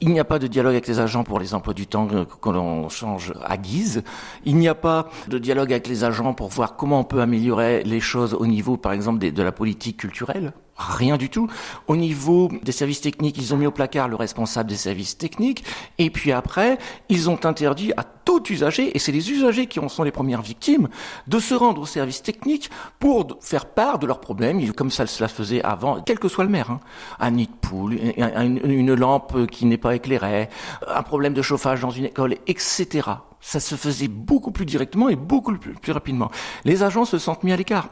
Il n'y a pas de dialogue avec les agents pour les emplois du temps que l'on change à guise. Il n'y a pas de dialogue avec les agents pour voir comment on peut améliorer les choses au niveau, par exemple, de la politique culturelle. Rien du tout. Au niveau des services techniques, ils ont mis au placard le responsable des services techniques. Et puis après, ils ont interdit à tout usager, et c'est les usagers qui en sont les premières victimes, de se rendre au service technique pour faire part de leurs problèmes, comme ça se la faisait avant, quel que soit le maire. Un nid de poule, une lampe qui n'est pas éclairée, un problème de chauffage dans une école, etc. Ça se faisait beaucoup plus directement et beaucoup plus rapidement. Les agents se sentent mis à l'écart.